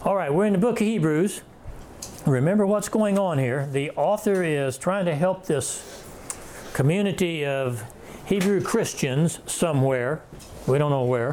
All right, we're in the book of Hebrews. Remember what's going on here. The author is trying to help this community of Hebrew Christians somewhere. We don't know where.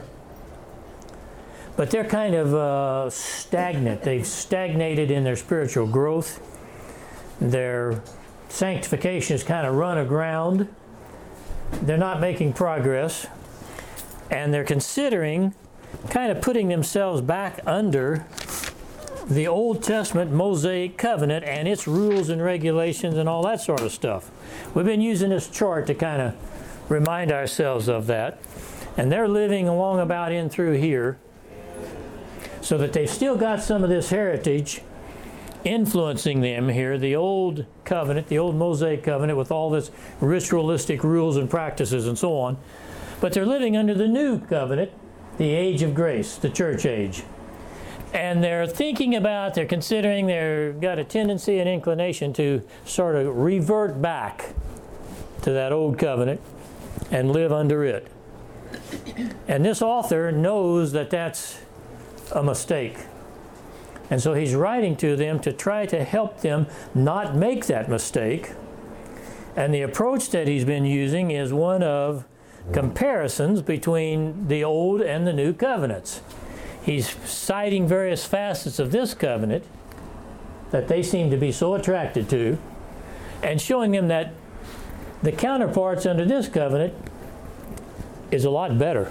But they're kind of stagnant. They've stagnated in their spiritual growth. Their sanctification has kind of run aground. They're not making progress. And they're considering kind of putting themselves back under the Old Testament Mosaic covenant and its rules and regulations and all that sort of stuff. We've been using this chart to kind of remind ourselves of that. And they're living along about in through here, so that they've still got some of this heritage influencing them here, the old covenant, the old Mosaic covenant with all this ritualistic rules and practices and so on. But they're living under the new covenant, the age of grace, the church age. And they're thinking about, they're considering, they've got a tendency and inclination to sort of revert back to that old covenant and live under it. And this author knows that that's a mistake. And so he's writing to them to try to help them not make that mistake. And the approach that he's been using is one of comparisons between the old and the new covenants. He's citing various facets of this covenant that they seem to be so attracted to, and showing them that the counterparts under this covenant is a lot better.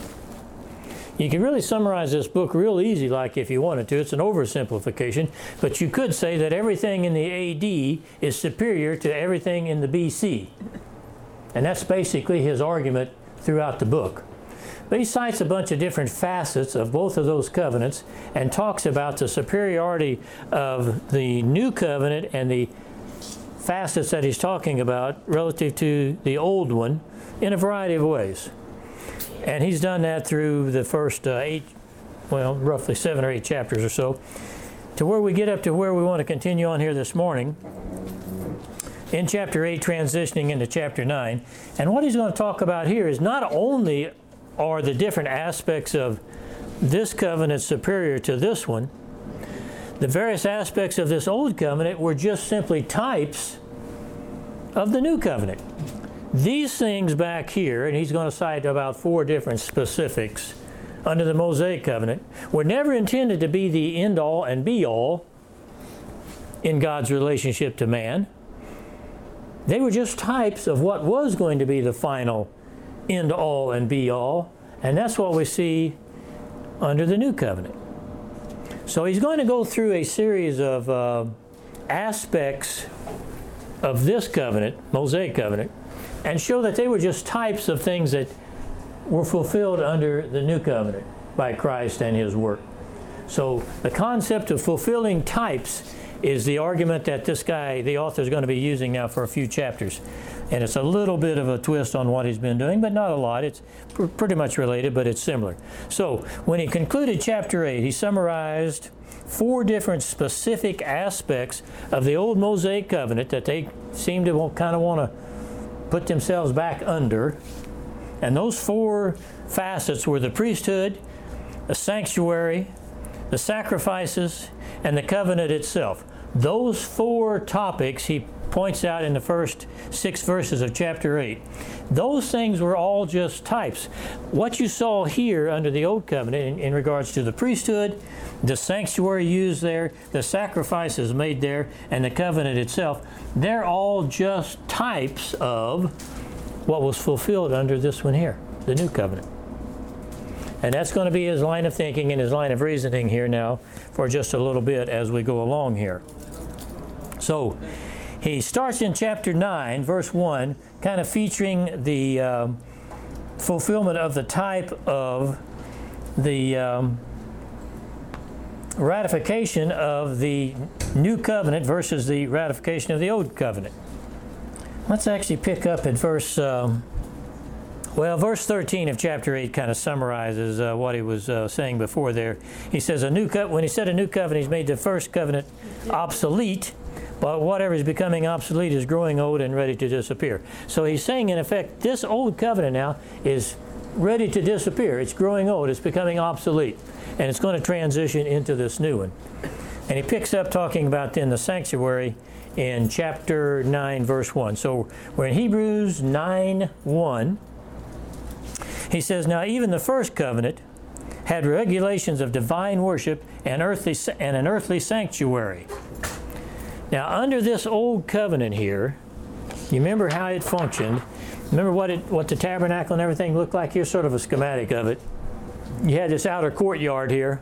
You can really summarize this book real easy, like if you wanted to. It's an oversimplification, but you could say that everything in the AD is superior to everything in the BC. And that's basically his argument throughout the book. But he cites a bunch of different facets of both of those covenants and talks about the superiority of the new covenant and the facets that he's talking about relative to the old one in a variety of ways. And he's done that through the first roughly 7 or 8 chapters or so, to where we get up to where we want to continue on here this morning, in chapter 8, transitioning into chapter 9. And what he's going to talk about here is not only are the different aspects of this covenant superior to this one, the various aspects of this old covenant were just simply types of the new covenant. These things back here, and he's going to cite about 4 different specifics under the Mosaic covenant, were never intended to be the end-all and be-all in God's relationship to man. They were just types of what was going to be the final end-all and be-all, and that's what we see under the new covenant. So he's going to go through a series of aspects of this covenant, Mosaic covenant, and show that they were just types of things that were fulfilled under the new covenant by Christ and his work. So the concept of fulfilling types is the argument that this guy, the author, is going to be using now for a few chapters. And it's a little bit of a twist on what he's been doing, but not a lot. It's pretty much related, but it's similar. So when he concluded chapter 8, he summarized 4 different specific aspects of the old Mosaic covenant that they seem to kind of want to put themselves back under. And those 4 facets were the priesthood, the sanctuary, the sacrifices, and the covenant itself. Those 4 topics he points out in the first 6 verses of chapter 8. Those things were all just types. What you saw here under the Old Covenant in regards to the priesthood, the sanctuary used there, the sacrifices made there, and the covenant itself, they're all just types of what was fulfilled under this one here, the new covenant. And that's going to be his line of thinking and his line of reasoning here now for just a little bit as we go along here. So he starts in chapter 9, verse 1, kind of featuring the fulfillment of the type of the ratification of the new covenant versus the ratification of the old covenant. Let's actually pick up at verse 13 of chapter 8 kind of summarizes what he was saying before there. He says, when he said a new covenant, he's made the first covenant obsolete, but whatever is becoming obsolete is growing old and ready to disappear. So he's saying, in effect, this old covenant now is ready to disappear. It's growing old. It's becoming obsolete. And it's going to transition into this new one. And he picks up talking about then the sanctuary in chapter 9, verse 1. So we're in Hebrews 9:1. He says, "Now even the first covenant had regulations of divine worship and an earthly sanctuary." Now under this old covenant here, you remember how it functioned. Remember what the tabernacle and everything looked like? Here's sort of a schematic of it. You had this outer courtyard here.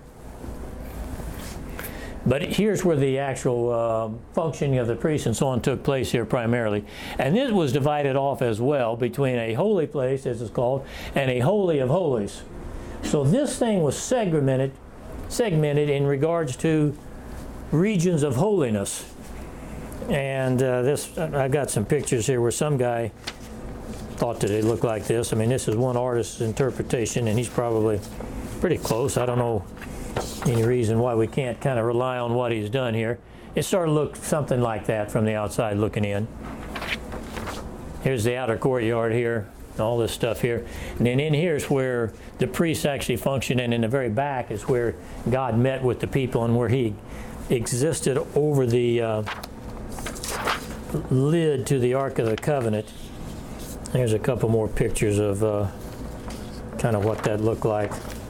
But here's where the actual functioning of the priests and so on took place here primarily. And this was divided off as well between a holy place, as it's called, and a holy of holies. So this thing was segmented in regards to regions of holiness. And I've got some pictures here where some guy thought that it looked like this. I mean, this is one artist's interpretation, and he's probably pretty close. I don't know any reason why we can't kind of rely on what he's done here. It sort of looked something like that from the outside looking in. Here's the outer courtyard here, all this stuff here. And then in here is where the priests actually function, and in the very back is where God met with the people and where he existed over the lid to the Ark of the Covenant. There's a couple more pictures of kind of what that looked like.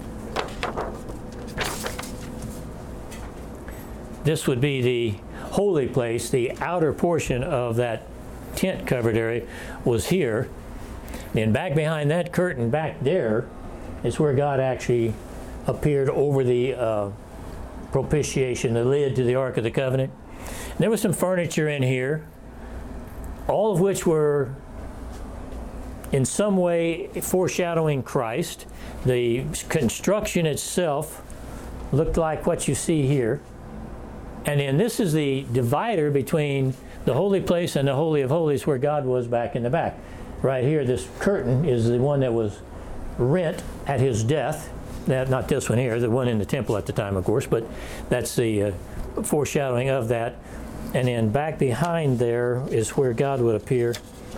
This would be the holy place. The outer portion of that tent covered area was here. And back behind that curtain back there is where God actually appeared over the propitiation, the lid to the Ark of the Covenant. And there was some furniture in here, all of which were in some way foreshadowing Christ. The construction itself looked like what you see here. And then this is the divider between the holy place and the Holy of Holies where God was back in the back. Right here, this curtain is the one that was rent at his death. Not this one here, the one in the temple at the time, of course, but that's the foreshadowing of that. And then back behind there is where God would appear.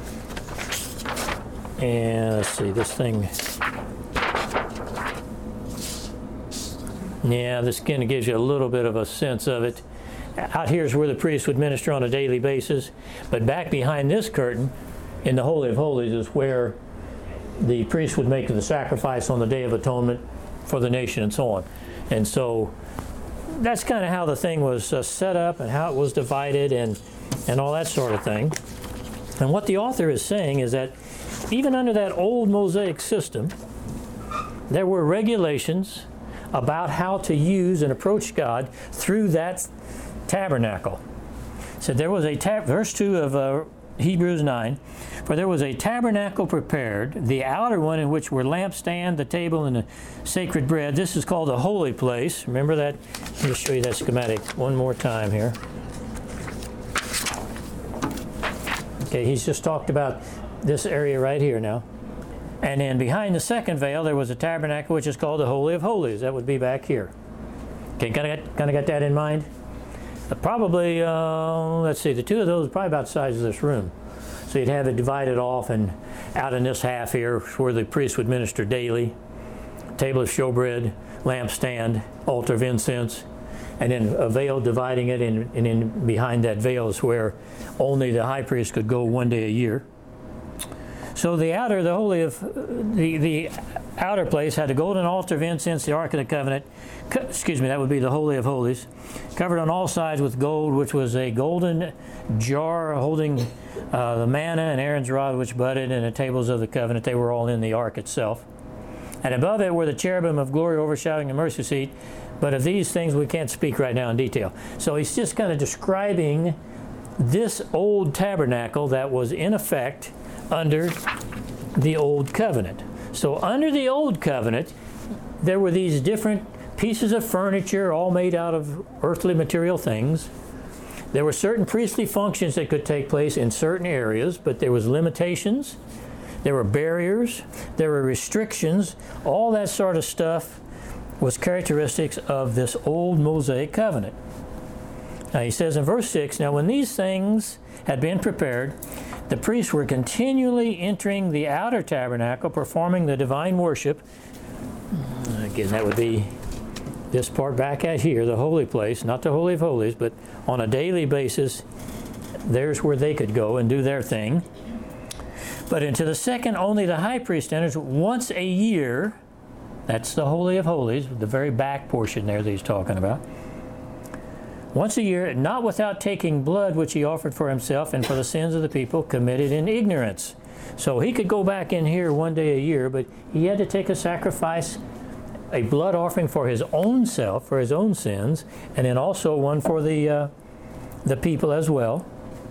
And let's see, this thing. Yeah, this kind of gives you a little bit of a sense of it. Out here is where the priest would minister on a daily basis. But back behind this curtain, in the Holy of Holies, is where the priest would make the sacrifice on the Day of Atonement for the nation and so on. And so that's kind of how the thing was set up and how it was divided and all that sort of thing. And what the author is saying is that even under that old Mosaic system, there were regulations about how to use and approach God through that tabernacle. So there was verse 2 of Hebrews 9, "For there was a tabernacle prepared, the outer one in which were lampstand, the table, and the sacred bread." This is called the holy place. Remember that? Let me show you that schematic one more time here. Okay, he's just talked about this area right here now. And then behind the second veil, there was a tabernacle which is called the Holy of Holies. That would be back here. Okay, kind of got that in mind? Probably, let's see, the two of those are probably about the size of this room. So you'd have it divided off, and out in this half here where the priest would minister daily, table of showbread, lampstand, altar of incense, and then a veil dividing it, and then behind that veil is where only the high priest could go one day a year. So the outer place had a golden altar of incense, the Ark of the Covenant. That would be the Holy of Holies, covered on all sides with gold, which was a golden jar holding the manna and Aaron's rod which budded, and the tables of the covenant. They were all in the ark itself. And above it were the cherubim of glory overshadowing the mercy seat. But of these things we can't speak right now in detail. So he's just kind of describing this old tabernacle that was in effect under the old covenant. So under the old covenant, there were these different pieces of furniture all made out of earthly material things. There were certain priestly functions that could take place in certain areas, but there was limitations. There were barriers. There were restrictions. All that sort of stuff was characteristics of this old Mosaic covenant. He says in verse 6, now when these things had been prepared, the priests were continually entering the outer tabernacle, performing the divine worship. Again, that would be this part back out here, the holy place, not the Holy of Holies, but on a daily basis, there's where they could go and do their thing. But into the second, only the high priest enters once a year. That's the Holy of Holies, the very back portion there that he's talking about. Once a year, not without taking blood which he offered for himself and for the sins of the people committed in ignorance. So he could go back in here one day a year, but he had to take a sacrifice, a blood offering for his own self, for his own sins, and then also one for the people as well.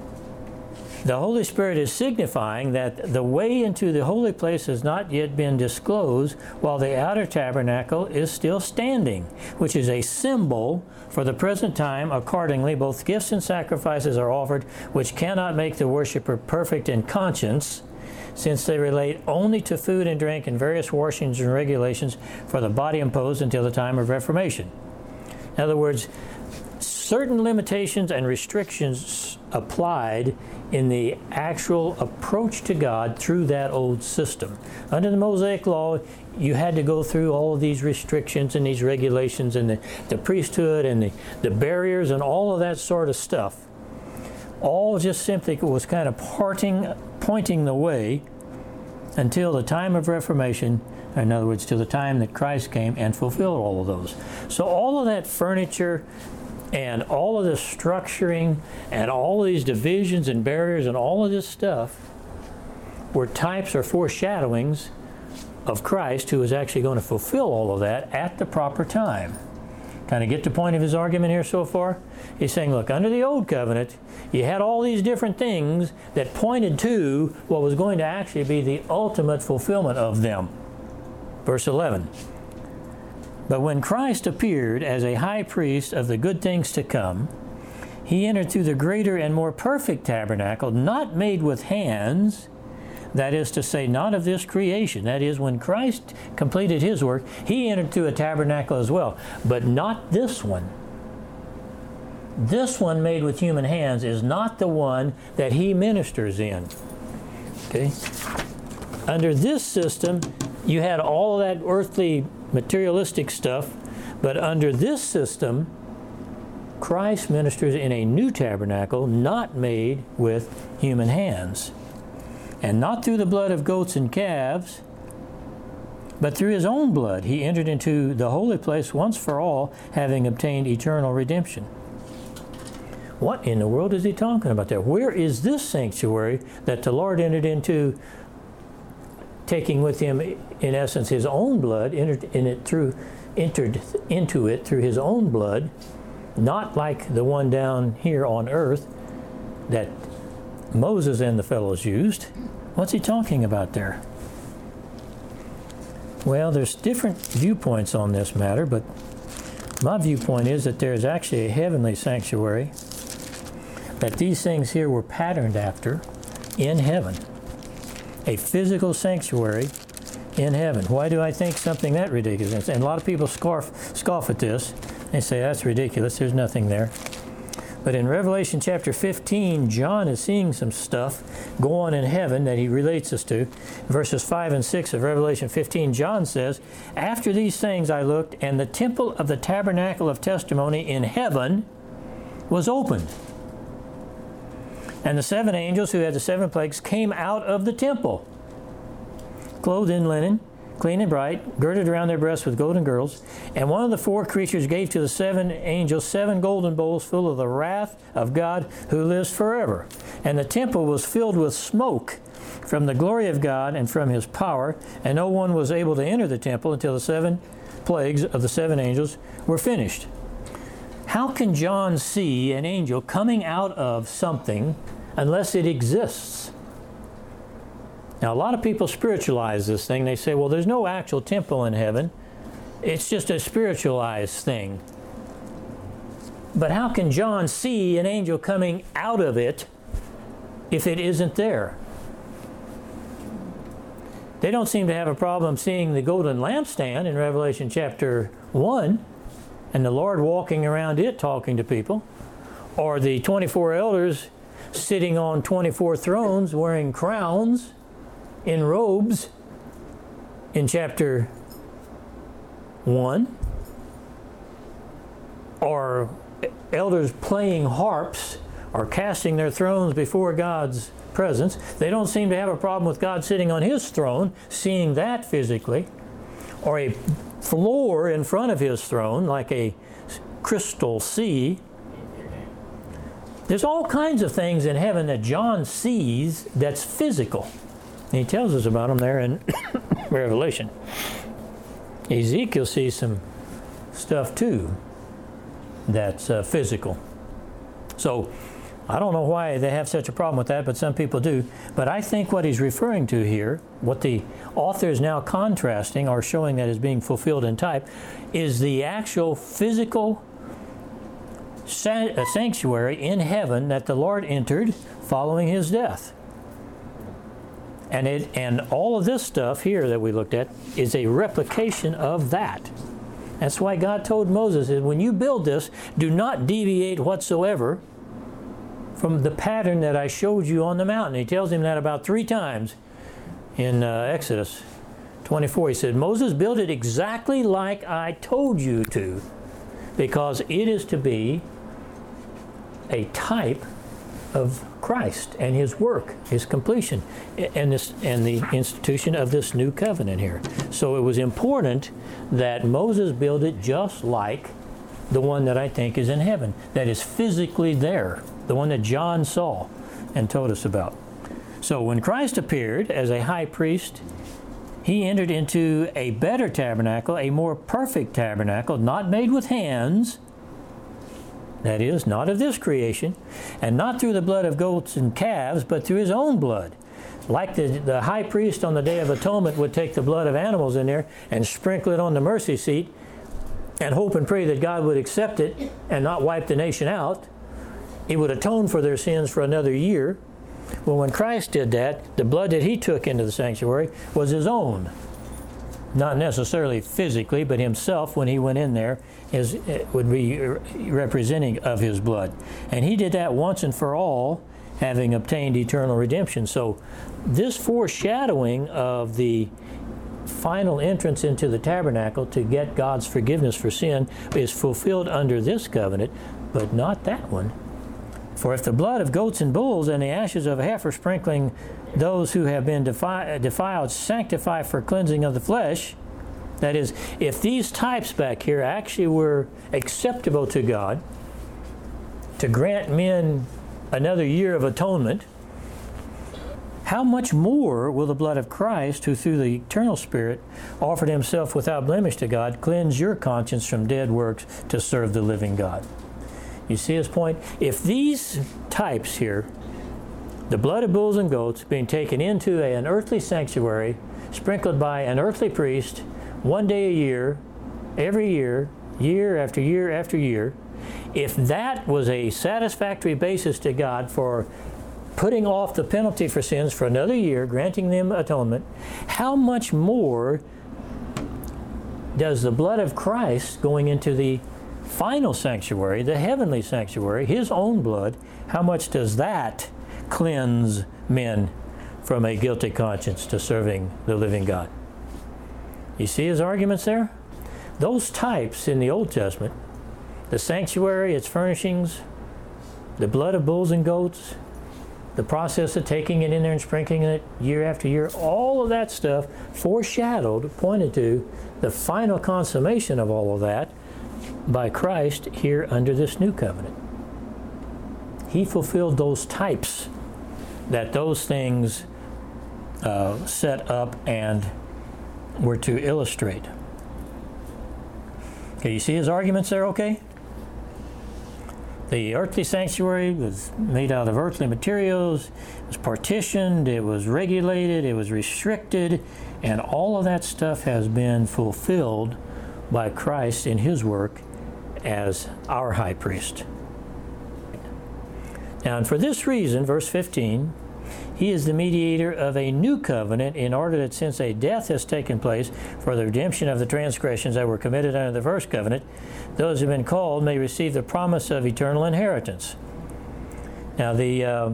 The Holy Spirit is signifying that the way into the holy place has not yet been disclosed while the outer tabernacle is still standing, which is a symbol for the present time. Accordingly, both gifts and sacrifices are offered, which cannot make the worshiper perfect in conscience, since they relate only to food and drink and various washings and regulations for the body imposed until the time of Reformation. In other words, certain limitations and restrictions applied in the actual approach to God through that old system. Under the Mosaic Law, you had to go through all of these restrictions and these regulations and the priesthood and the barriers and all of that sort of stuff. All just simply was kind of pointing the way until the time of Reformation, in other words, till the time that Christ came and fulfilled all of those. So all of that furniture and all of this structuring and all of these divisions and barriers and all of this stuff were types or foreshadowings of Christ, who was actually going to fulfill all of that at the proper time. Kind of get the point of his argument here so far? He's saying, look, under the old covenant, you had all these different things that pointed to what was going to actually be the ultimate fulfillment of them. Verse 11. But when Christ appeared as a high priest of the good things to come, he entered through the greater and more perfect tabernacle, not made with hands, that is to say, not of this creation. That is, when Christ completed his work, he entered through a tabernacle as well, but not this one. This one made with human hands is not the one that he ministers in. Okay? Under this system, you had all that earthly materialistic stuff, but under this system, Christ ministers in a new tabernacle, not made with human hands. And not through the blood of goats and calves, but through his own blood he entered into the holy place once for all, having obtained eternal redemption. What in the world is he talking about there? Where is this sanctuary that the Lord entered into, taking with him, in essence, his own blood, entered into it through his own blood, not like the one down here on earth that Moses and the fellows used? What's he talking about there? Well, there's different viewpoints on this matter, but my viewpoint is that there's actually a heavenly sanctuary, that these things here were patterned after in heaven. A physical sanctuary in heaven. Why do I think something that ridiculous? And a lot of people scoff at this. They say, that's ridiculous, there's nothing there. But in Revelation chapter 15, John is seeing some stuff go on in heaven that he relates us to. Verses 5 and 6 of Revelation 15, John says, after these things I looked, and the temple of the tabernacle of testimony in heaven was opened. And the seven angels who had the seven plagues came out of the temple, clothed in linen, clean and bright, girded around their breasts with golden girdles. And one of the four creatures gave to the seven angels 7 golden bowls full of the wrath of God who lives forever. And the temple was filled with smoke from the glory of God and from his power, and no one was able to enter the temple until the 7 plagues of the 7 angels were finished. How can John see an angel coming out of something unless it exists? Now, a lot of people spiritualize this thing. They say, well, there's no actual temple in heaven. It's just a spiritualized thing. But how can John see an angel coming out of it if it isn't there? They don't seem to have a problem seeing the golden lampstand in Revelation chapter 1 and the Lord walking around it talking to people, or the 24 elders sitting on 24 thrones wearing crowns in robes in chapter 1, or elders playing harps or casting their thrones before God's presence. They don't seem to have a problem with God sitting on His throne, seeing that physically, or a floor in front of His throne like a crystal sea. There's all kinds of things in heaven that John sees that's physical. And he tells us about them there in Revelation. Ezekiel sees some stuff too that's physical. So I don't know why they have such a problem with that, but some people do. But I think what he's referring to here, what the author is now contrasting or showing that is being fulfilled in type, is the actual physical sanctuary in heaven that the Lord entered following His death. And all of this stuff here that we looked at is a replication of that. That's why God told Moses, when you build this, do not deviate whatsoever from the pattern that I showed you on the mountain. He tells him that about 3 times in Exodus 24. He said, Moses, build it exactly like I told you to, because it is to be a type of Christ and His work, His completion, and the institution of this new covenant here. So it was important that Moses build it just like the one that I think is in heaven, that is physically there, the one that John saw and told us about. So when Christ appeared as a high priest, He entered into a better tabernacle, a more perfect tabernacle, not made with hands, that is, not of this creation, and not through the blood of goats and calves, but through His own blood. Like the high priest on the Day of Atonement would take the blood of animals in there and sprinkle it on the mercy seat and hope and pray that God would accept it and not wipe the nation out. It would atone for their sins for another year. Well, when Christ did that, the blood that He took into the sanctuary was His own. Not necessarily physically, but Himself, when He went in there, would be representing of His blood. And He did that once and for all, having obtained eternal redemption. So this foreshadowing of the final entrance into the tabernacle to get God's forgiveness for sin is fulfilled under this covenant, but not that one. For if the blood of goats and bulls and the ashes of a heifer sprinkling those who have been defiled sanctify for cleansing of the flesh, that is, if these types back here actually were acceptable to God to grant men another year of atonement, how much more will the blood of Christ, who through the eternal Spirit offered Himself without blemish to God, cleanse your conscience from dead works to serve the living God? You see his point? If these types here, the blood of bulls and goats being taken into an earthly sanctuary, sprinkled by an earthly priest, one day a year, every year, year after year after year, if that was a satisfactory basis to God for putting off the penalty for sins for another year, granting them atonement, how much more does the blood of Christ going into the final sanctuary, the heavenly sanctuary, His own blood, how much does that cleanse men from a guilty conscience to serving the living God? You see his arguments there? Those types in the Old Testament, the sanctuary, its furnishings, the blood of bulls and goats, the process of taking it in there and sprinkling it year after year, all of that stuff foreshadowed, pointed to the final consummation of all of that by Christ here under this new covenant. He fulfilled those types that those things set up and were to illustrate. Okay, you see his arguments there, okay? The earthly sanctuary was made out of earthly materials, it was partitioned, it was regulated, it was restricted, and all of that stuff has been fulfilled by Christ in His work as our high priest. Now, and for this reason, verse 15, He is the mediator of a new covenant, in order that since a death has taken place for the redemption of the transgressions that were committed under the first covenant, those who have been called may receive the promise of eternal inheritance. Now the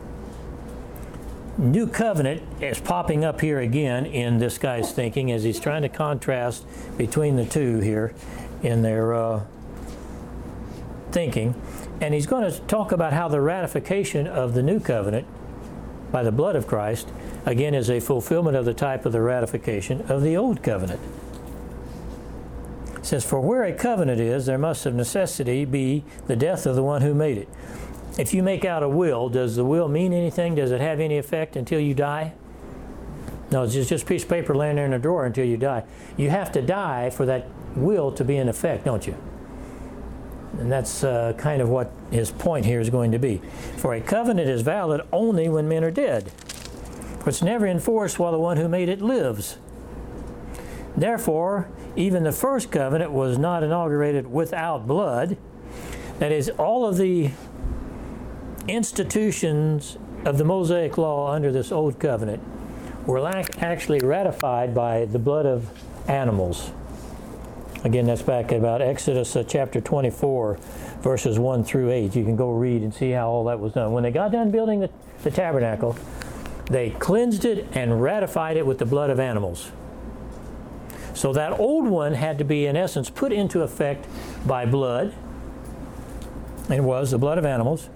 new covenant is popping up here again in this guy's thinking as he's trying to contrast between the two here in their thinking. And he's going to talk about how the ratification of the new covenant by the blood of Christ, again, is a fulfillment of the type of the ratification of the old covenant. It says, for where a covenant is, there must of necessity be the death of the one who made it. If you make out a will, does the will mean anything? Does it have any effect until you die? No, it's just a piece of paper laying there in a drawer until you die. You have to die for that will to be in effect, don't you? And that's kind of what his point here is going to be. For a covenant is valid only when men are dead. For it's never enforced while the one who made it lives. Therefore, even the first covenant was not inaugurated without blood. That is, all of the institutions of the Mosaic law under this old covenant were actually ratified by the blood of animals. Again, that's back about Exodus chapter 24, verses 1 through 8. You can go read and see how all that was done. When they got done building the tabernacle, they cleansed it and ratified it with the blood of animals. So that old one had to be, in essence, put into effect by blood. And it was the blood of animals.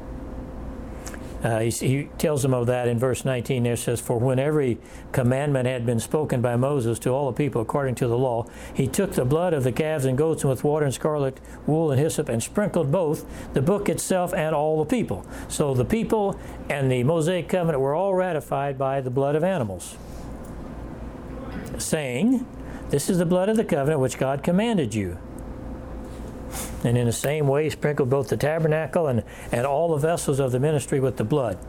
He tells them of that in verse 19 there. Says, for when every commandment had been spoken by Moses to all the people according to the law, he took the blood of the calves and goats and with water and scarlet wool and hyssop and sprinkled both the book itself and all the people. So the people and the Mosaic covenant were all ratified by the blood of animals, saying, this is the blood of the covenant which God commanded you. And in the same way, he sprinkled both the tabernacle and all the vessels of the ministry with the blood.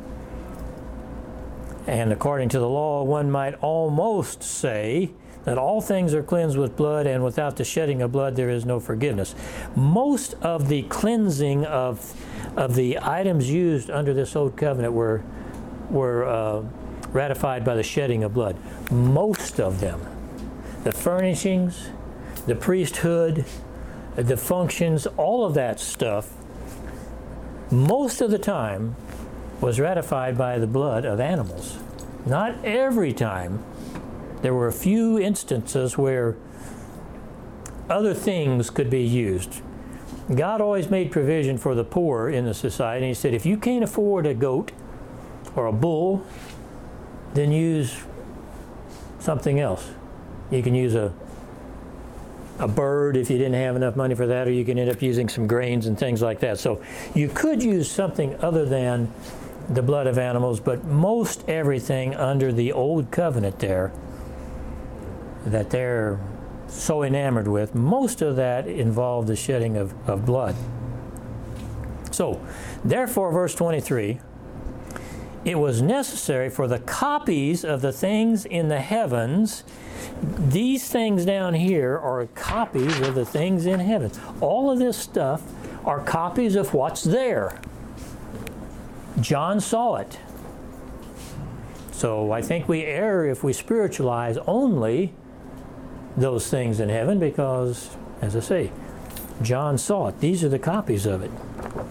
And according to the law, one might almost say that all things are cleansed with blood, and without the shedding of blood there is no forgiveness. Most of the cleansing of the items used under this old covenant were ratified by the shedding of blood. Most of them. The furnishings, the priesthood, the functions, all of that stuff, most of the time was ratified by the blood of animals. Not every time. There were a few instances where other things could be used. God always made provision for the poor in the society. He said, if you can't afford a goat or a bull, then use something else. You can use a bird if you didn't have enough money for that, or you can end up using some grains and things like that. So you could use something other than the blood of animals, but most everything under the old covenant there that they're so enamored with, most of that involved the shedding of blood. So, therefore, verse 23, it was necessary for the copies of the things in the heavens. These things down here are copies of the things in heaven. All of this stuff are copies of what's there. John saw it. So I think we err if we spiritualize only those things in heaven because, as I say, John saw it. These are the copies of it.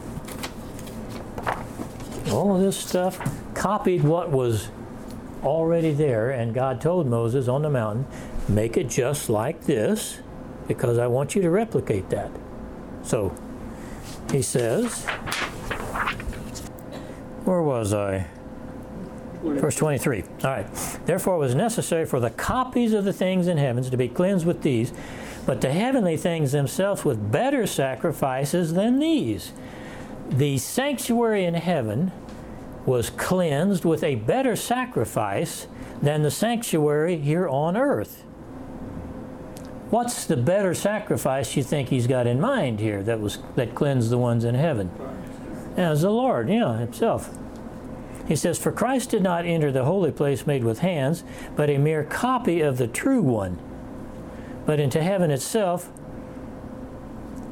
All of this stuff copied what was already there, and God told Moses on the mountain, make it just like this because I want you to replicate that. So he says, where was I? Verse 23. All right. Therefore it was necessary for the copies of the things in heavens to be cleansed with these, but the heavenly things themselves with better sacrifices than these. The sanctuary in heaven was cleansed with a better sacrifice than the sanctuary here on earth. What's the better sacrifice you think he's got in mind here that cleansed the ones in heaven? Yeah, it's the Lord, himself. He says, for Christ did not enter the holy place made with hands, but a mere copy of the true one, but into heaven itself,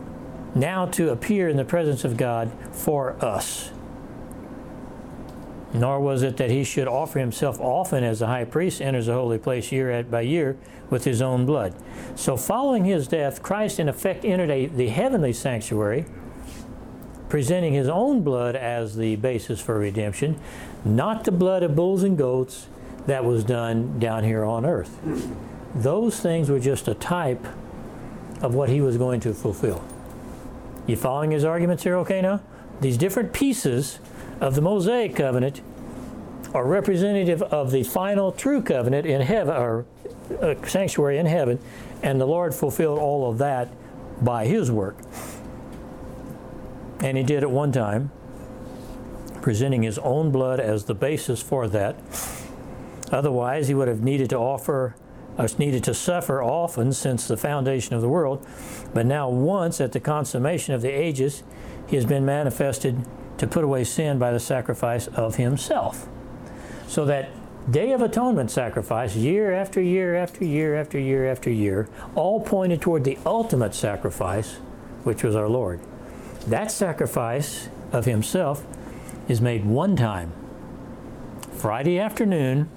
now to appear in the presence of God for us. Nor was it that he should offer himself often as the high priest enters the holy place year by year with his own blood. So following his death, Christ in effect entered the heavenly sanctuary, presenting his own blood as the basis for redemption, not the blood of bulls and goats that was done down here on earth. Those things were just a type of what he was going to fulfill. You following his arguments here okay now? These different pieces of the Mosaic covenant are representative of the final true covenant in heaven, or sanctuary in heaven, and the Lord fulfilled all of that by his work. And he did it one time, presenting his own blood as the basis for that. Otherwise, he would have needed to suffer often since the foundation of the world. But now once at the consummation of the ages, he has been manifested to put away sin by the sacrifice of himself. So that Day of Atonement sacrifice, year after year after year after year after year, all pointed toward the ultimate sacrifice, which was our Lord. That sacrifice of himself is made one time, Friday afternoon,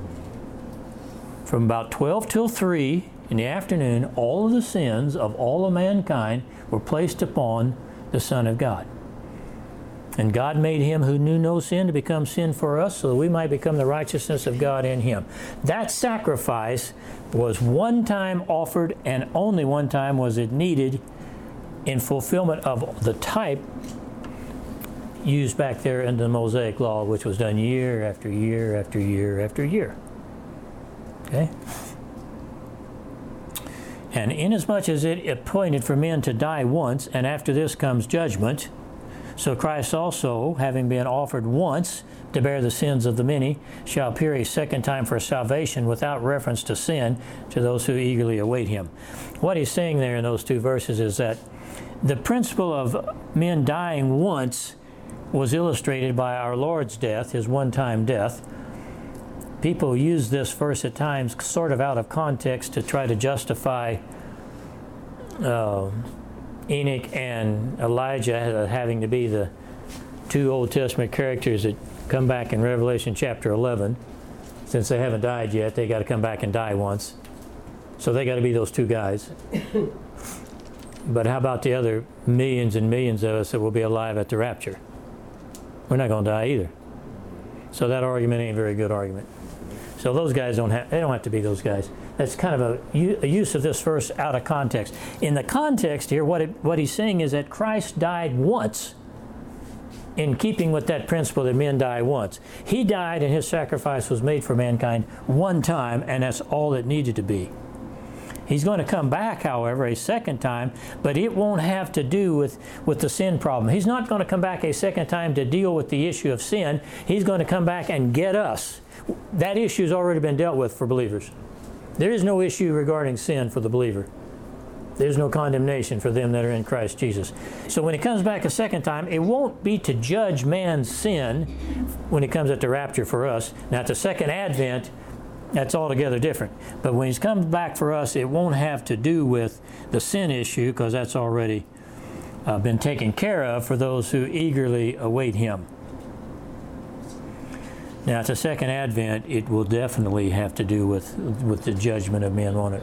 from about 12 till 3 in the afternoon. All of the sins of all of mankind were placed upon the Son of God. And God made him who knew no sin to become sin for us, so that we might become the righteousness of God in him. That sacrifice was one time offered, and only one time was it needed in fulfillment of the type used back there in the Mosaic Law, which was done year after year after year after year. Okay? And inasmuch as it appointed for men to die once, and after this comes judgment, so Christ also, having been offered once to bear the sins of the many, shall appear a second time for salvation without reference to sin to those who eagerly await him. What he's saying there in those two verses is that the principle of men dying once was illustrated by our Lord's death, his one-time death. People use this verse at times sort of out of context to try to justify Enoch and Elijah having to be the two Old Testament characters that come back in Revelation chapter 11. Since they haven't died yet, they got to come back and die once. So they got to be those two guys. But how about the other millions and millions of us that will be alive at the rapture? We're not going to die either. So that argument ain't a very good argument. So those guys don't have to be those guys. That's kind of a use of this verse out of context. In the context here, what he's saying is that Christ died once, in keeping with that principle that men die once. He died and his sacrifice was made for mankind one time, and that's all it needed to be. He's going to come back, however, a second time, but it won't have to do with the sin problem. He's not going to come back a second time to deal with the issue of sin. He's going to come back and get us. That issue has already been dealt with for believers. There is no issue regarding sin for the believer. There's no condemnation for them that are in Christ Jesus. So when he comes back a second time, it won't be to judge man's sin when he comes at the rapture for us. Now at the second advent, that's altogether different. But when he's come back for us, it won't have to do with the sin issue, because that's already been taken care of for those who eagerly await him. Now, at the second advent, it will definitely have to do with the judgment of men, won't it?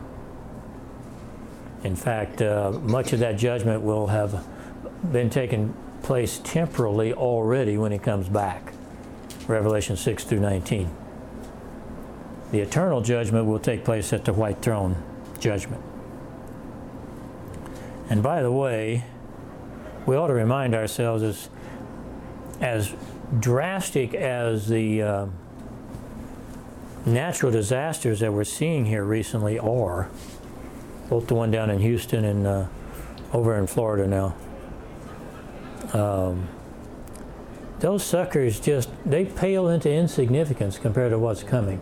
In fact, much of that judgment will have been taking place temporally already when he comes back. Revelation 6 through 19. The eternal judgment will take place at the white throne judgment. And by the way, we ought to remind ourselves as drastic as the natural disasters that we're seeing here recently are, both the one down in Houston and over in Florida now, those suckers they pale into insignificance compared to what's coming.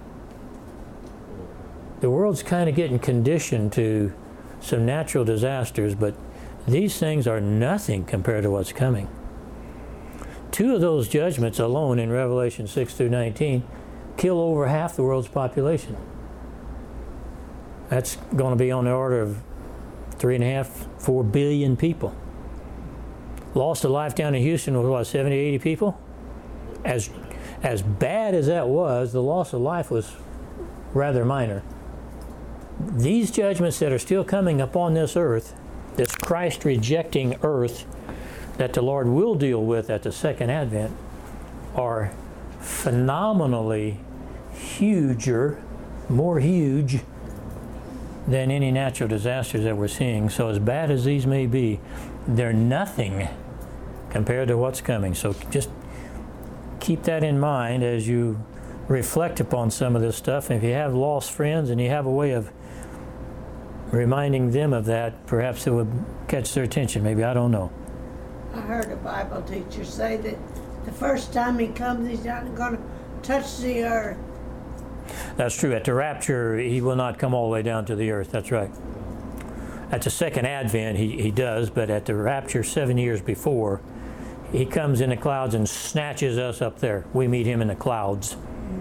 The world's kind of getting conditioned to some natural disasters, but these things are nothing compared to what's coming. Two of those judgments alone in Revelation 6 through 19 kill over half the world's population. That's going to be on the order of 3.5, 4 billion people. Lost a life down in Houston was 70, 80 people? As bad as that was, the loss of life was rather minor. These judgments that are still coming upon this earth, this Christ-rejecting earth that the Lord will deal with at the second advent, are phenomenally huger, more huge than any natural disasters that we're seeing. So as bad as these may be, they're nothing compared to what's coming. So just keep that in mind as you reflect upon some of this stuff. And if you have lost friends and you have a way of reminding them of that, perhaps it would catch their attention. Maybe, I don't know. I heard a Bible teacher say that the first time he comes, he's not going to touch the earth. That's true. At the rapture, he will not come all the way down to the earth. That's right. At the second advent, he does, but at the rapture 7 years before, he comes in the clouds and snatches us up there. We meet him in the clouds.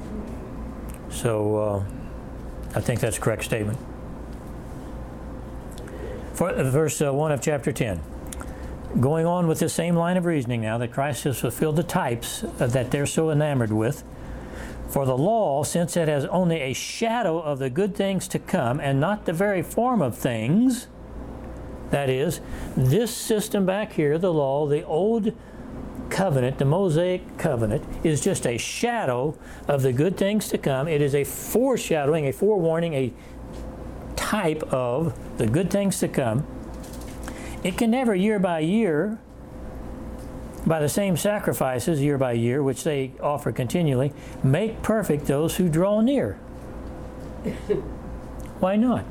So I think that's a correct statement. For verse 1 of chapter 10. Going on with the same line of reasoning now, that Christ has fulfilled the types that they're so enamored with. For the law, since it has only a shadow of the good things to come and not the very form of things, that is, this system back here, the law, the old covenant, the Mosaic covenant, is just a shadow of the good things to come. It is a foreshadowing, a forewarning, a type of the good things to come. It can never, year by year, by the same sacrifices, year by year, which they offer continually, make perfect those who draw near. Why not?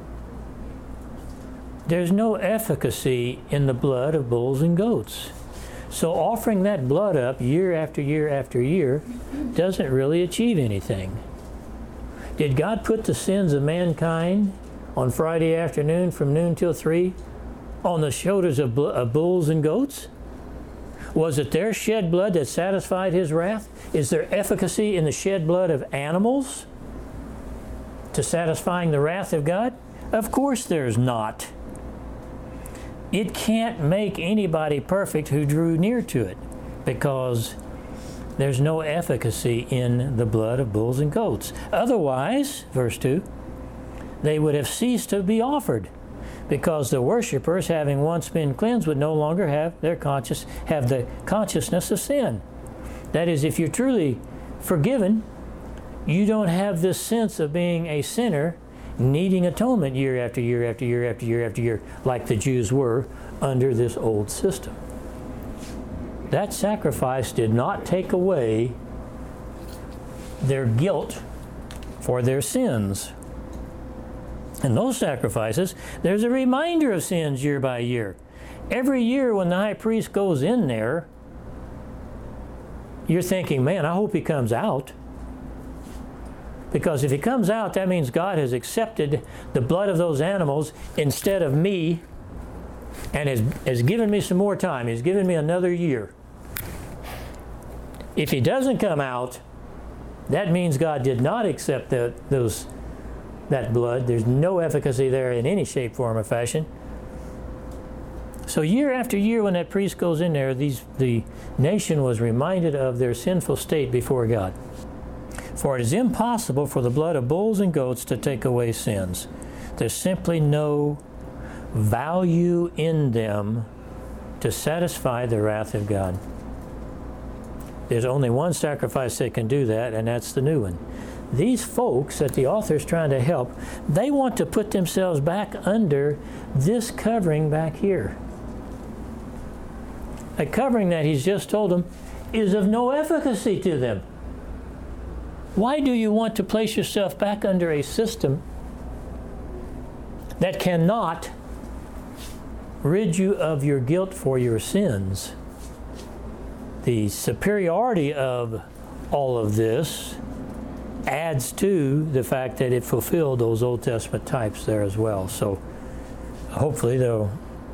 There's no efficacy in the blood of bulls and goats. So offering that blood up year after year after year doesn't really achieve anything. Did God put the sins of mankind on Friday afternoon from noon till 3 on the shoulders of bulls and goats? Was it their shed blood that satisfied his wrath? Is there efficacy in the shed blood of animals to satisfying the wrath of God? Of course there's not. It can't make anybody perfect who drew near to it, because there's no efficacy in the blood of bulls and goats. Otherwise, verse 2, they would have ceased to be offered, because the worshipers, having once been cleansed, would no longer have the consciousness of sin. That is, if you're truly forgiven, you don't have this sense of being a sinner needing atonement year after year after year after year after year, like the Jews were under this old system. That sacrifice did not take away their guilt for their sins. In those sacrifices, there's a reminder of sins year by year. Every year when the high priest goes in there, you're thinking, man, I hope he comes out. Because if he comes out, that means God has accepted the blood of those animals instead of me, and has given me some more time. He's given me another year. If he doesn't come out, that means God did not accept that blood. There's no efficacy there in any shape, form, or fashion. So year after year when that priest goes in there, the nation was reminded of their sinful state before God. For it is impossible for the blood of bulls and goats to take away sins. There's simply no value in them to satisfy the wrath of God. There's only one sacrifice that can do that, and that's the new one. These folks that the author's trying to help, they want to put themselves back under this covering back here. A covering that he's just told them is of no efficacy to them. Why do you want to place yourself back under a system that cannot rid you of your guilt for your sins? The superiority of all of this adds to the fact that it fulfilled those Old Testament types there as well. So hopefully they'll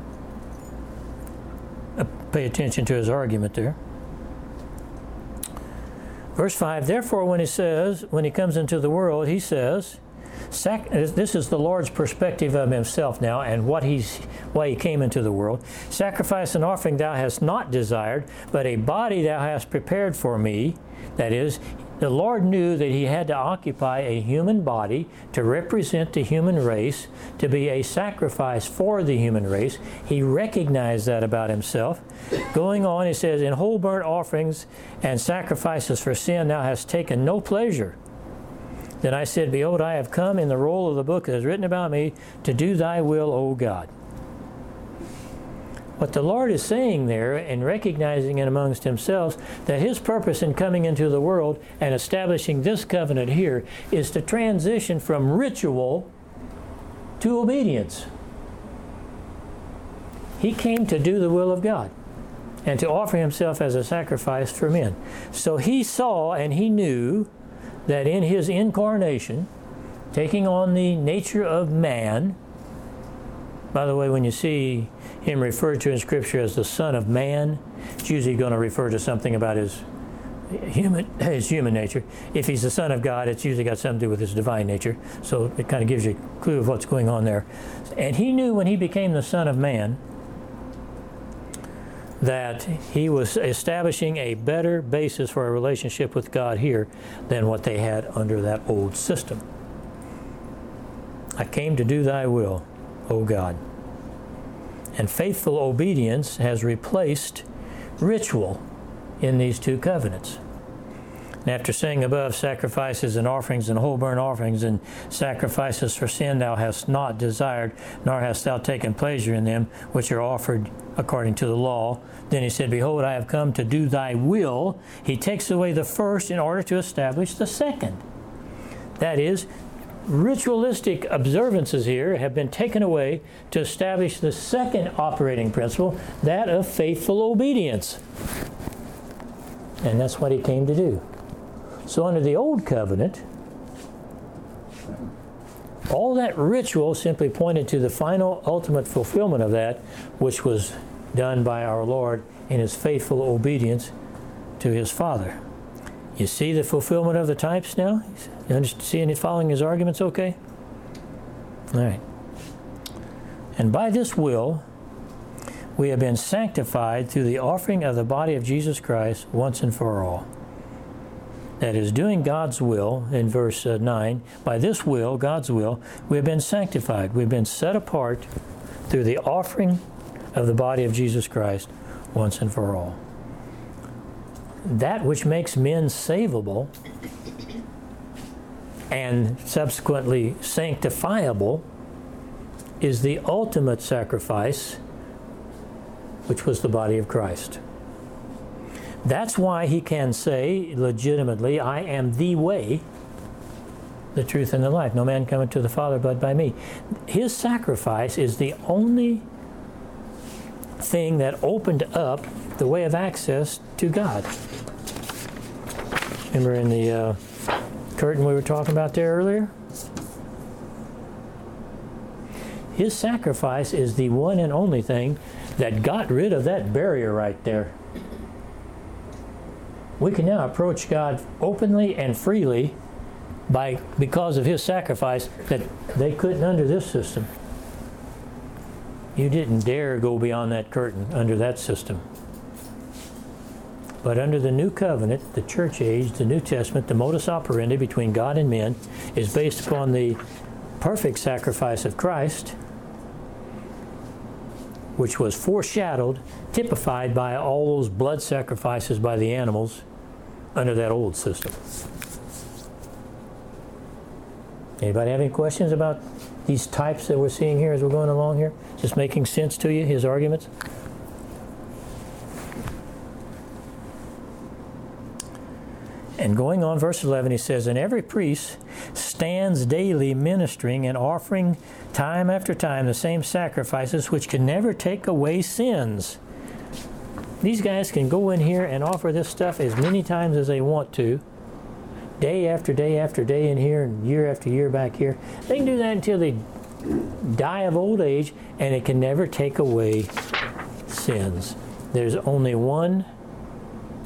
pay attention to his argument there. Verse 5, therefore when he comes into the world, he says, This is the Lord's perspective of himself now and why he came into the world. Sacrifice and offering thou hast not desired, but a body thou hast prepared for me. That is, the Lord knew that he had to occupy a human body to represent the human race, to be a sacrifice for the human race. He recognized that about himself. Going on, he says, in whole burnt offerings and sacrifices for sin thou hast taken no pleasure. Then I said, behold, I have come in the roll of the book that is written about me to do thy will, O God. What the Lord is saying there, and recognizing it amongst himself, that his purpose in coming into the world and establishing this covenant here is to transition from ritual to obedience. He came to do the will of God and to offer himself as a sacrifice for men. So he saw and he knew that in his incarnation, taking on the nature of man. By the way, when you see him referred to in Scripture as the Son of Man, it's usually going to refer to something about his human nature. If he's the Son of God, it's usually got something to do with his divine nature. So it kind of gives you a clue of what's going on there. And he knew when he became the Son of Man that he was establishing a better basis for a relationship with God here than what they had under that old system. I came to do thy will, O God. And faithful obedience has replaced ritual in these two covenants. And after saying above, sacrifices and offerings and whole burnt offerings and sacrifices for sin thou hast not desired, nor hast thou taken pleasure in them, which are offered according to the law. Then he said, behold, I have come to do thy will. He takes away the first in order to establish the second. That is, ritualistic observances here have been taken away to establish the second operating principle, that of faithful obedience. And that's what he came to do. So under the old covenant, all that ritual simply pointed to the final ultimate fulfillment of that, which was done by our Lord in his faithful obedience to his Father. You see the fulfillment of the types now? You understand it following his arguments okay? All right. And by this will, we have been sanctified through the offering of the body of Jesus Christ once and for all. That is, doing God's will, in verse 9, by this will, God's will, we have been sanctified. We've been set apart through the offering of the body of Jesus Christ once and for all. That which makes men savable and subsequently sanctifiable is the ultimate sacrifice, which was the body of Christ. That's why he can say legitimately, I am the way, the truth, and the life. No man cometh to the Father but by me. His sacrifice is the only thing that opened up the way of access to God. Remember in the curtain we were talking about there earlier? His sacrifice is the one and only thing that got rid of that barrier right there. We can now approach God openly and freely because of his sacrifice that they couldn't under this system. You didn't dare go beyond that curtain under that system. But under the new covenant, the church age, the New Testament, the modus operandi between God and men is based upon the perfect sacrifice of Christ, which was foreshadowed, typified by all those blood sacrifices by the animals under that old system. Anybody have any questions about these types that we're seeing here as we're going along here? Just making sense to you, his arguments? And going on, verse 11, he says, and every priest stands daily ministering and offering time after time the same sacrifices which can never take away sins. These guys can go in here and offer this stuff as many times as they want to, day after day after day in here and year after year back here. They can do that until they die of old age, and it can never take away sins. There's only one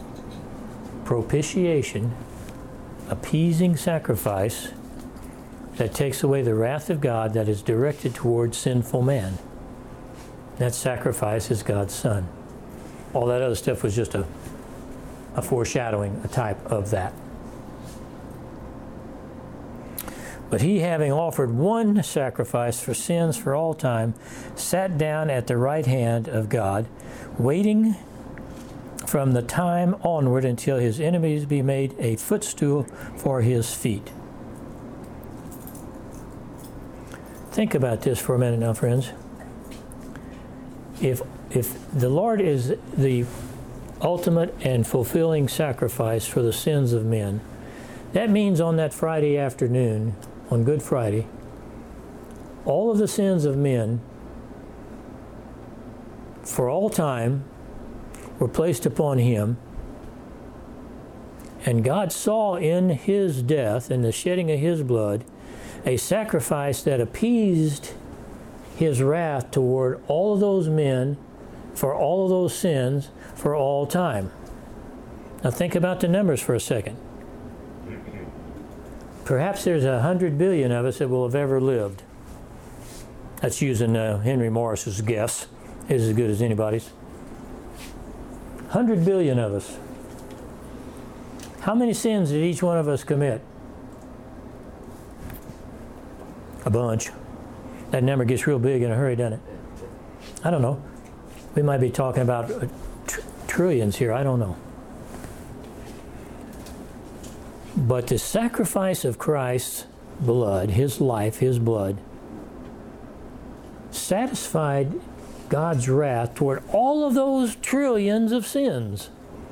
propitiation, appeasing sacrifice, that takes away the wrath of God that is directed towards sinful man. That sacrifice is God's Son. All that other stuff was just a foreshadowing, a type of that. But he, having offered one sacrifice for sins for all time, sat down at the right hand of God, waiting from the time onward until his enemies be made a footstool for his feet. Think about this for a minute now, friends. If the Lord is the ultimate and fulfilling sacrifice for the sins of men, that means on that Friday afternoon, on Good Friday, all of the sins of men for all time were placed upon him, and God saw in his death and the shedding of his blood a sacrifice that appeased his wrath toward all of those men for all of those sins for all time. Now think about the numbers for a second. Perhaps there's 100 billion of us that will have ever lived. That's using Henry Morris's guess. It's as good as anybody's. 100 billion of us. How many sins did each one of us commit? A bunch. That number gets real big in a hurry, doesn't it? I don't know. We might be talking about trillions here. I don't know. But the sacrifice of Christ's blood, his life, his blood, satisfied God's wrath toward all of those trillions of sins.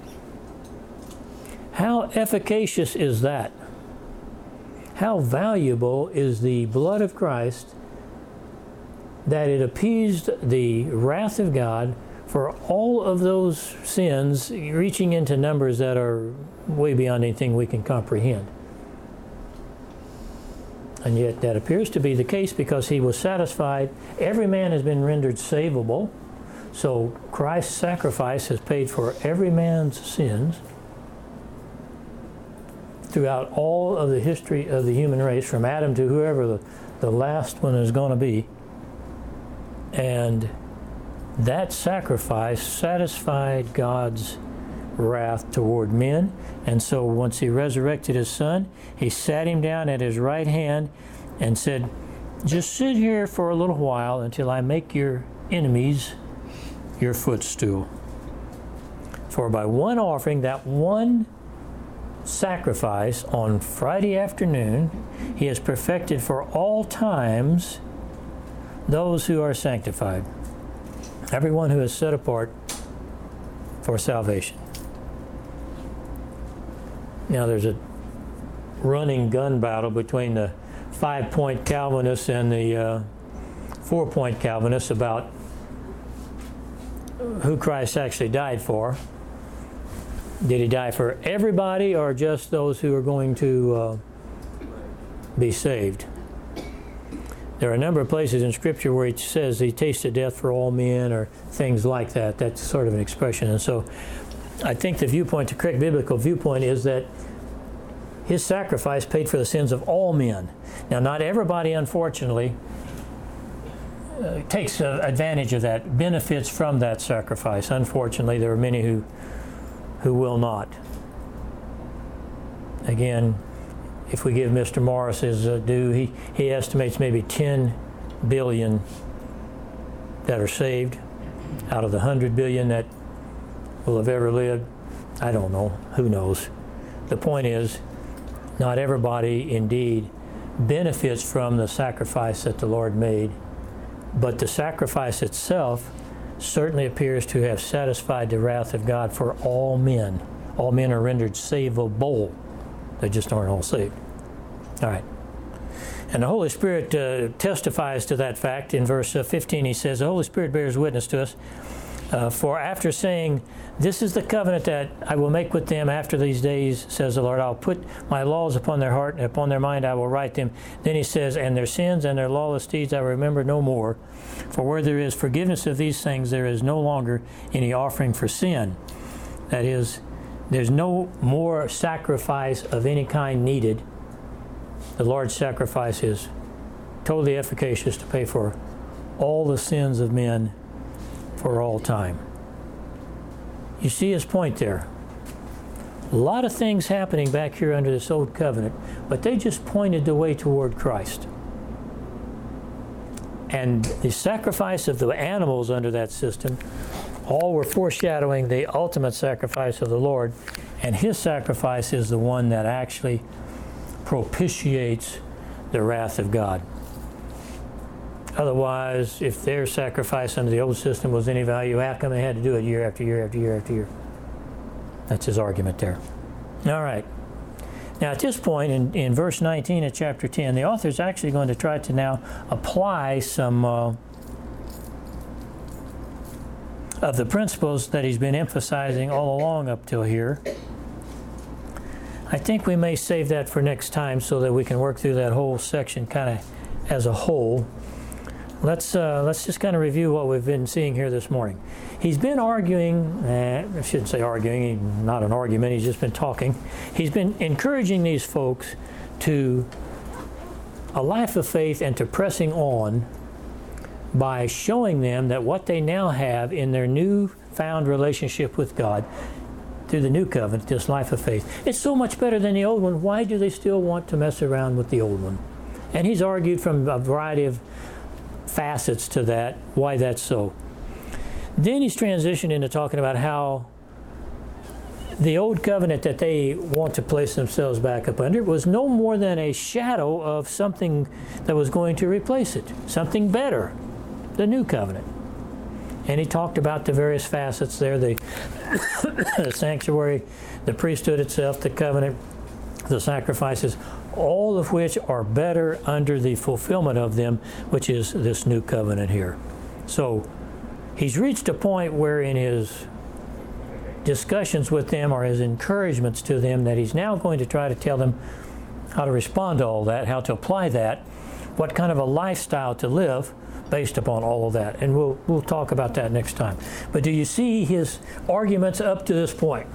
How efficacious is that? How valuable is the blood of Christ that it appeased the wrath of God for all of those sins, reaching into numbers that are way beyond anything we can comprehend. And yet that appears to be the case because he was satisfied. Every man has been rendered savable. So Christ's sacrifice has paid for every man's sins throughout all of the history of the human race, from Adam to whoever the last one is going to be. And that sacrifice satisfied God's wrath toward men. And so once he resurrected his Son, he sat him down at his right hand and said, just sit here for a little while until I make your enemies your footstool. For by one offering, that one sacrifice on Friday afternoon, he has perfected for all times those who are sanctified. Everyone who is set apart for salvation. Now there's a running gun battle between the 5-point Calvinists and the 4-point Calvinists about who Christ actually died for. Did he die for everybody or just those who are going to be saved? There are a number of places in Scripture where it says he tasted death for all men or things like that. That's sort of an expression. And so I think the viewpoint, the correct biblical viewpoint, is that his sacrifice paid for the sins of all men. Now, not everybody, unfortunately, takes advantage of that, benefits from that sacrifice. Unfortunately, there are many who will not. Again, if we give Mr. Morris his due, he estimates maybe 10 billion that are saved out of the 100 billion that will have ever lived. I don't know. Who knows? The point is, not everybody indeed benefits from the sacrifice that the Lord made, but the sacrifice itself certainly appears to have satisfied the wrath of God for all men. All men are rendered savable. They just aren't all saved. All right. And the Holy Spirit testifies to that fact. In verse 15 he says, the Holy Spirit bears witness to us. For after saying, this is the covenant that I will make with them after these days, says the Lord, I'll put my laws upon their heart, and upon their mind I will write them. Then he says, and their sins and their lawless deeds I remember no more. For where there is forgiveness of these things, there is no longer any offering for sin. That is, there's no more sacrifice of any kind needed the Lord's sacrifice is totally efficacious to pay for all the sins of men for all time. You see his point there. A lot of things happening back here under this old covenant, but they just pointed the way toward Christ. And the sacrifice of the animals under that system all were foreshadowing the ultimate sacrifice of the Lord, and his sacrifice is the one that actually propitiates the wrath of God. Otherwise, if their sacrifice under the old system was any value, how come they had to do it year after year after year after year? That's his argument there. All right. Now at this point, in verse 19 of chapter 10, the author is actually going to try to now apply some of the principles that he's been emphasizing all along up till here. I think we may save that for next time so that we can work through that whole section kind of as a whole. Let's just kind of review what we've been seeing here this morning. He's been arguing, I shouldn't say arguing, not an argument, he's just been talking. He's been encouraging these folks to a life of faith and to pressing on by showing them that what they now have in their newfound relationship with God through the new covenant, this life of faith, it's so much better than the old one. Why do they still want to mess around with the old one? And he's argued from a variety of facets to that, why that's so. Then he's transitioned into talking about how the old covenant that they want to place themselves back up under was no more than a shadow of something that was going to replace it, something better, the new covenant. And he talked about the various facets there, the sanctuary, the priesthood itself, the covenant, the sacrifices, all of which are better under the fulfillment of them, which is this new covenant here. So he's reached a point where in his discussions with them or his encouragements to them that he's now going to try to tell them how to respond to all that, how to apply that, what kind of a lifestyle to live based upon all of that. And we'll talk about that next time. But do you see his arguments up to this point?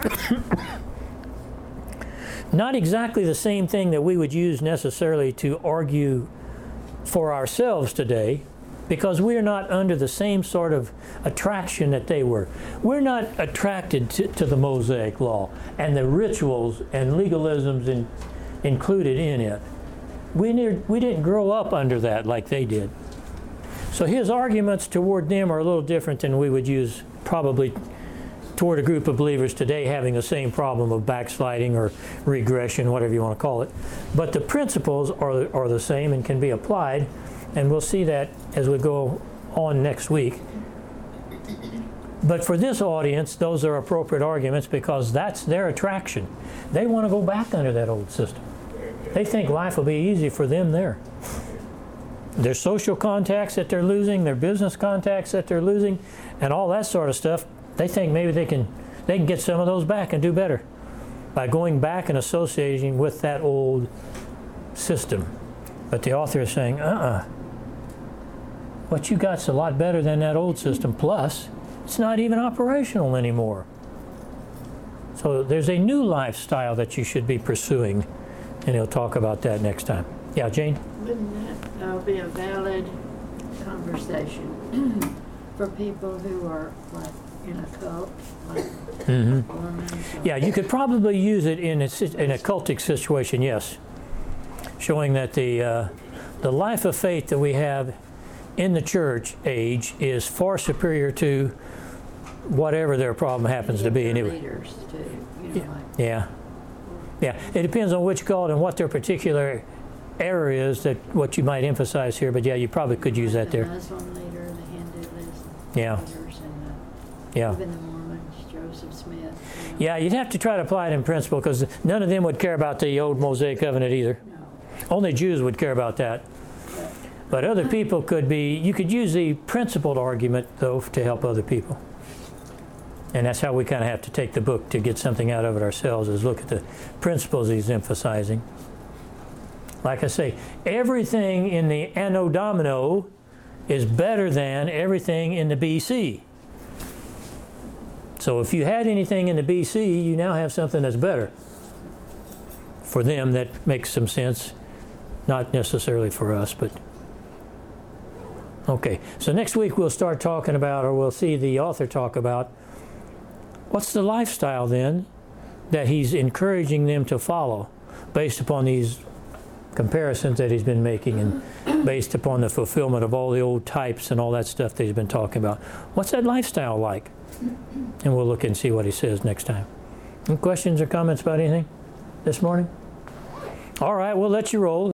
Not exactly the same thing that we would use necessarily to argue for ourselves today, because we are not under the same sort of attraction that they were. We're not attracted to the Mosaic law and the rituals and legalisms included in it. We didn't grow up under that like they did. So his arguments toward them are a little different than we would use probably toward a group of believers today having the same problem of backsliding or regression, whatever you want to call it. But the principles are the same and can be applied, and we'll see that as we go on next week. But for this audience, those are appropriate arguments because that's their attraction. They want to go back under that old system. They think life will be easy for them there. Their social contacts that they're losing, their business contacts that they're losing, and all that sort of stuff, they think maybe they can get some of those back and do better by going back and associating with that old system. But the author is saying, what you got's a lot better than that old system, plus it's not even operational anymore. So there's a new lifestyle that you should be pursuing, and he'll talk about that next time. Yeah, Jane? Wouldn't that be a valid conversation for people who are like in a cult, like Mormons? Yeah, you could probably use it in a cultic situation, yes. Showing that the life of faith that we have in the church age is far superior to whatever their problem happens to be. Leaders too, you know, yeah. It depends on which cult and what their particular area is, that what you might emphasize here. But yeah, you probably could use that there. The Muslim leader, the Hindu Yeah. leaders, and Yeah. even the Mormons, Joseph Smith. You know. Yeah, you'd have to try to apply it in principle because none of them would care about the old Mosaic covenant either. No. Only Jews would care about that. But other people you could use the principled argument, though, to help other people. And that's how we kind of have to take the book to get something out of it ourselves, is look at the principles he's emphasizing. Like I say, everything in the Anno Domino is better than everything in the BC. So if you had anything in the BC, you now have something that's better. For them, that makes some sense Not necessarily for us, but okay. So next week we'll start talking about, or we'll see the author talk about, what's the lifestyle then that he's encouraging them to follow based upon these comparisons that he's been making and based upon the fulfillment of all the old types and all that stuff that he's been talking about. What's that lifestyle like? And we'll look and see what he says next time. Any questions or comments about anything this morning? All right, we'll let you roll.